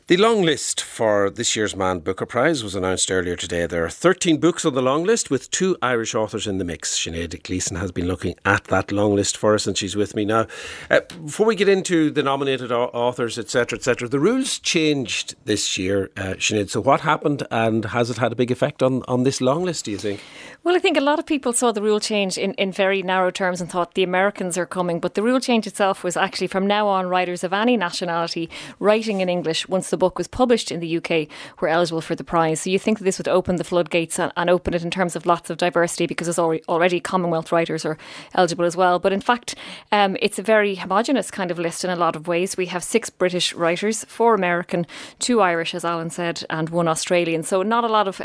The long list for this year's Man Booker Prize was announced earlier today. There are 13 books on the long list with 2 Irish authors in the mix. Sinead Gleeson has been looking at that long list for us and she's with me now. Before we get into the nominated authors, etc., the rules changed this year, Sinead. So what happened and has it had a big effect on this long list, do you think? Well, I think a lot of people saw the rule change in very narrow terms and thought the Americans are coming. But the rule change itself was actually from now on, writers of any nationality writing in English once the book was published in the UK were eligible for the prize. So you think that this would open the floodgates and open it in terms of lots of diversity because there's already Commonwealth writers are eligible as well. But in fact, it's a very homogenous kind of list in a lot of ways. We have 6 British writers, 4 American, 2 Irish, as Alan said, and 1 Australian. So not a lot of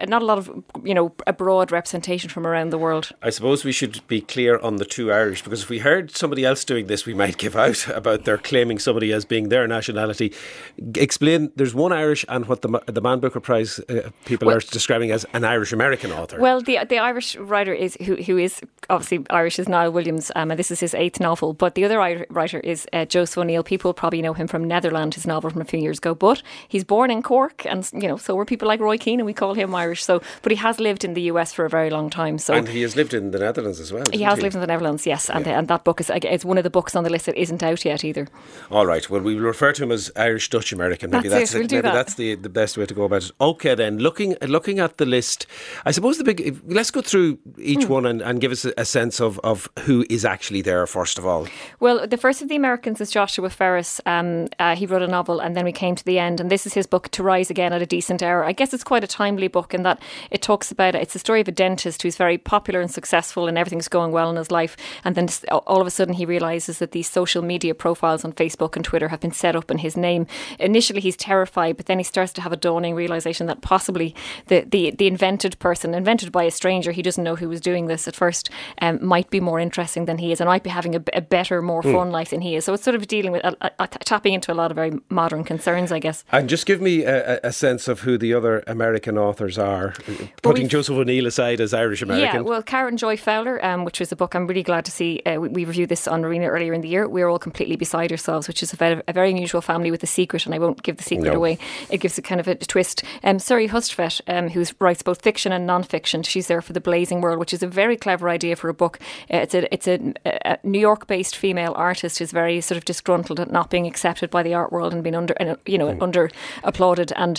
a broad representation from around the world. I suppose we should be clear on the 2 Irish, because if we heard somebody else doing this, we might give out about their claiming somebody as being their nationality. Explain, there's 1 Irish and what the Man Booker Prize people are describing as an Irish-American author. Well, the Irish writer is who is obviously Irish is Niall Williams, and this is his 8th novel. But the other writer is Joseph O'Neill. People probably know him from Netherland, his novel from a few years ago. But he's born in Cork, and so were people like Roy Keane, and we call him Irish. So, but he has lived in the US for a very long time. So, and he has lived in the Netherlands as well. He has lived in the Netherlands, yes, and that book is one of the books on the list that isn't out yet either. All right. Well, we will refer to him as Irish-Dutch American. Maybe that's the best way to go about it. Okay, then looking at the list, I suppose let's go through each one and give us a sense of who is actually there first of all. Well, the first of the Americans is Joshua Ferris. He wrote a novel, and then we came to the end, and this is his book To Rise Again at a Decent Hour. I guess it's quite a timely book in that it talks about it's the story of a dentist who's very popular and successful and everything's going well in his life, and then all of a sudden he realises that these social media profiles on Facebook and Twitter have been set up in his name. Initially he's terrified, but then he starts to have a dawning realisation that possibly the invented by a stranger, he doesn't know who was doing this at first, might be more interesting than he is and might be having a better, more fun life than he is. So it's sort of dealing with tapping into a lot of very modern concerns, I guess. And just give me a sense of who the other American authors are, putting Joseph O'Neill aside as Irish-American. Yeah, well, Karen Joy Fowler, which was a book I'm really glad to see. We reviewed this on Arena earlier in the year. We're all completely beside ourselves, which is a very unusual family with a secret, and I won't give the secret away. It gives it kind of a twist. Suri Hustvedt, who writes both fiction and non-fiction, she's there for The Blazing World, which is a very clever idea for a book. It's a New York-based female artist who's very sort of disgruntled at not being accepted by the art world and being under applauded, and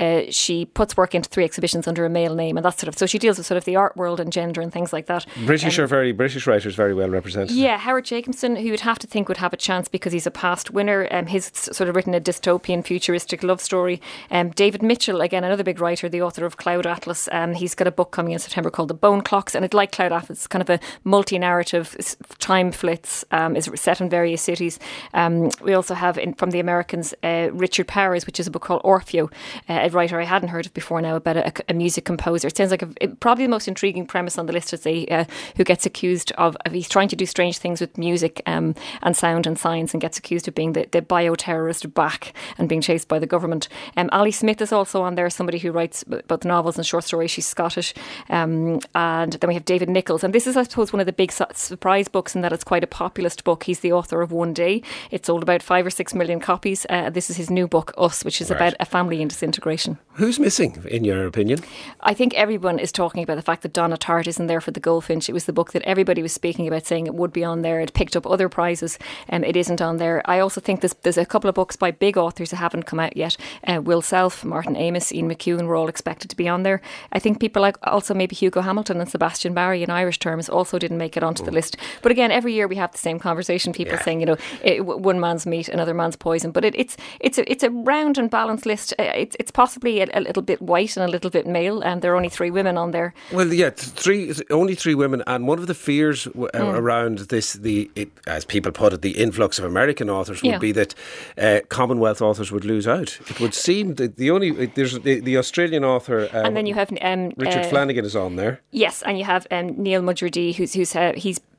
she puts work into 3 exhibitions under a male name, and that's so she deals with sort of the art world and gender and things like that. British writers very well represented. Yeah, Howard Jacobson, who you'd have to think would have a chance because he's a past winner. He's sort of written a dystopian, futuristic love story. David Mitchell, again, another big writer, the author of Cloud Atlas. He's got a book coming in September called The Bone Clocks, and it's like Cloud Atlas. It's kind of a multi-narrative time flitz. Is set in various cities. We also have from the Americans Richard Powers, which is a book called Orfeo, a writer I hadn't heard of before now about a music composer. It sounds like probably the most intriguing premise on the list is who gets accused of he's trying to do strange things with music and sound and science, and gets accused of being the bioterrorist Bach and being chased by the government. Ali Smith is also on there, somebody who writes both novels and short stories. She's Scottish. And then we have David Nichols, and this is, I suppose, one of the big surprise books in that it's quite a populist book. He's the author of One Day. It sold about 5 or 6 million copies. This is his new book, Us, which is about a family in disintegration. Who's missing, in your opinion? I think everyone is talking about the fact that Donna Tartt isn't there for The Goldfinch. It was the book that everybody was speaking about, saying it would be on there. It picked up other prizes, and it isn't on there. I also think there's a couple of books by big authors that haven't come out yet. Will Self, Martin Amis, Ian McEwan were all expected to be on there. I think people like also maybe Hugo Hamilton and Sebastian Barry in Irish terms also didn't make it onto the list. But again, every year we have the same conversation. People saying, one man's meat, another man's poison. But it's a round and balanced list. It's possibly a little bit white and a little bit male, and there are only 3 women on there. Well, yeah, only 3 women, and one of the fears around this, as people put it, the influx of American authors would be that Commonwealth authors would lose out. It would seem that there's the Australian author, and then you have Richard Flanagan is on there. Yes, and you have Neil Mudgerdy, he's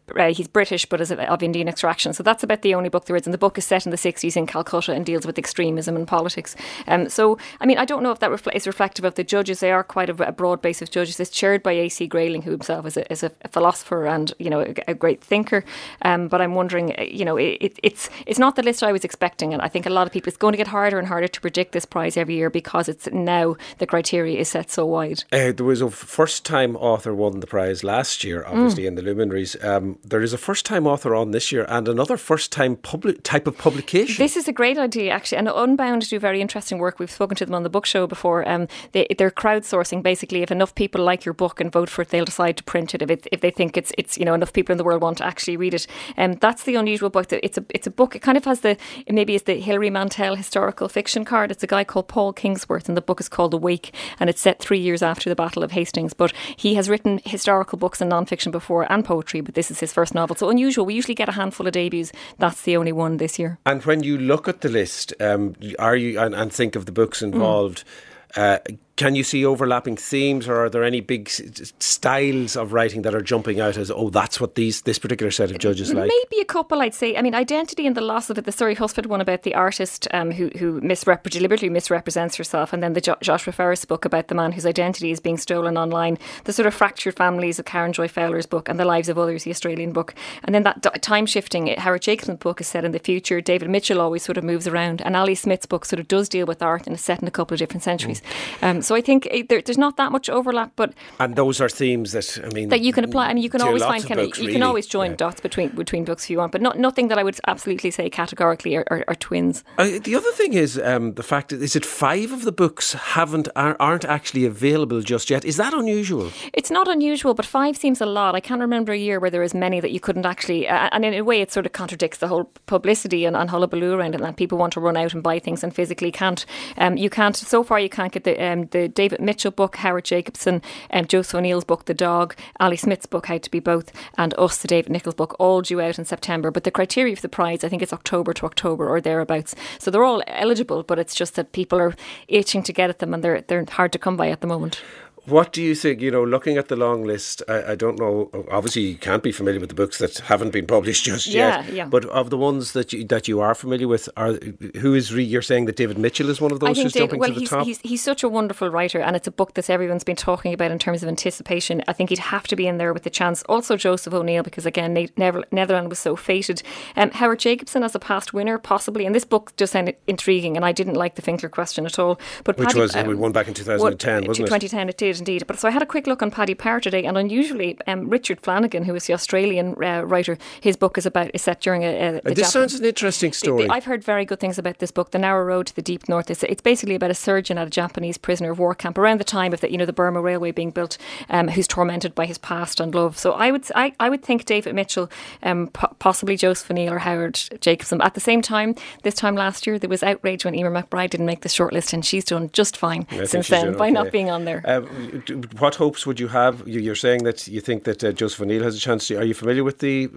he's British but is of Indian extraction. So that's about the only book there is. And the book is set in the 60s in Calcutta and deals with extremism and politics. So, I mean, I don't know if that is reflective of the judges. They are quite a broad base of judges. It's chaired by A.C. Grayling, who himself is a philosopher and, you know, a great thinker. But I'm wondering, you know, it's not the list I was expecting. And I think a lot of people, it's going to get harder and harder to predict this prize every year because it's now the criteria is set so wide. There was a first-time author won the prize last year, obviously, in the Luminaries. There is a first-time author on this year and another first-time type of publication. This is a great idea, actually. And Unbound do very interesting work. We've spoken to them on the book show before. They're crowdsourcing. Basically, if enough people like your book and vote for it, they'll decide to print it if they think it's you know, enough people in the world want to actually read it. That's the unusual book. It's a book. It kind of has maybe it's the Hilary Mantel historical fiction card. It's a guy called Paul Kingsworth, and the book is called Awake, and it's set 3 years after the Battle of Hastings. But he has written historical books and non-fiction before and poetry, but this is his first novel. So unusual. We usually get a handful of debuts. That's the only one this year. And when you look at the list, are you and think of the books involved, can you see overlapping themes, or are there any big styles of writing that are jumping out as, oh, that's what this particular set of judges like? Maybe a couple, I'd say. I mean, Identity and the Loss of It, the Surrey Husford one about the artist who deliberately misrepresents herself, and then the Joshua Ferris book about the man whose identity is being stolen online, the sort of Fractured Families of Karen Joy Fowler's book, and The Lives of Others, the Australian book. And then that time-shifting Howard Jacobson's book is set in the future. David Mitchell always sort of moves around, and Ali Smith's book sort of does deal with art and is set in a couple of different centuries. So I think there's not that much overlap, and those are themes that you can apply. I mean, you can always find you can always join dots between books if you want, but nothing that I would absolutely say categorically are twins. The other thing is the fact that is it 5 of the books aren't actually available just yet. Is that unusual? It's not unusual, but 5 seems a lot. I can't remember a year where there is many that you couldn't actually. And in a way, it sort of contradicts the whole publicity and hullabaloo around it, and people want to run out and buy things and physically can't. You can't. So far, you can't get the David Mitchell book, Howard Jacobson, Joseph O'Neill's book, The Dog, Ali Smith's book, How to Be Both, and Us, the David Nichols book, all due out in September. But the criteria for the prize, I think it's October to October or thereabouts. So they're all eligible, but it's just that people are itching to get at them, and they're hard to come by at the moment. What do you think, looking at the long list, I don't know, obviously you can't be familiar with the books that haven't been published just yet, but of the ones that you are familiar with, you're saying that David Mitchell is one of those who's jumping to the top? He's such a wonderful writer, and it's a book that everyone's been talking about in terms of anticipation. I think he'd have to be in there with the chance. Also Joseph O'Neill, because again, Netherland was so fated. Howard Jacobson as a past winner, possibly, and this book just sounded intriguing, and I didn't like the Finkler question at all. But Which we won back in 2010, wasn't it? 2010 it did. Indeed. But so I had a quick look on Paddy Power today, and unusually, Richard Flanagan, who is the Australian writer, his book is set during this sounds an interesting story. I've heard very good things about this book, The Narrow Road to the Deep North. It's basically about a surgeon at a Japanese prisoner of war camp around the time of the Burma Railway being built, who's tormented by his past and love. So I would think David Mitchell, possibly Joseph O'Neill or Howard Jacobson. At the same time, this time last year, there was outrage when Emer McBride didn't make the shortlist, and she's done just fine since then by not being on there. What hopes would you have? You're saying that you think that Joseph O'Neill has a chance. Are you familiar with the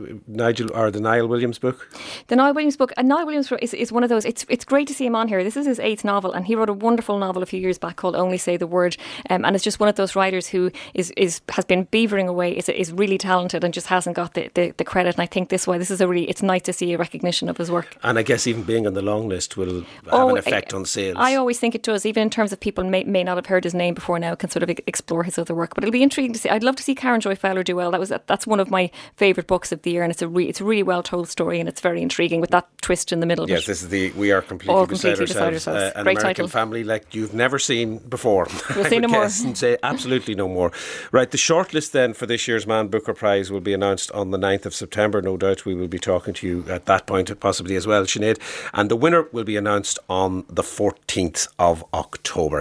Niall Williams book? The Niall Williams book. And Niall Williams is one of those. It's great to see him on here. This is his 8th novel, and he wrote a wonderful novel a few years back called Only Say the Word. And it's just one of those writers who has been beavering away. Is really talented and just hasn't got the credit. And I think this is it's nice to see a recognition of his work. And I guess even being on the long list will have an effect on sales. I always think it does, even in terms of people may not have heard his name before now, can sort of explore his other work. But it'll be intriguing to see. I'd love to see Karen Joy Fowler do well. That's one of my favourite books of the year, and it's a really well told story, and it's very intriguing with that twist in the middle. Yes, this is We Are Completely Beside Ourselves. An Great American title. family like you've never seen before. We'll see no more. And say absolutely no more. Right, the shortlist then for this year's Man Booker Prize will be announced on the 9th of September. No doubt we will be talking to you at that point, possibly as well, Sinead. And the winner will be announced on the 14th of October.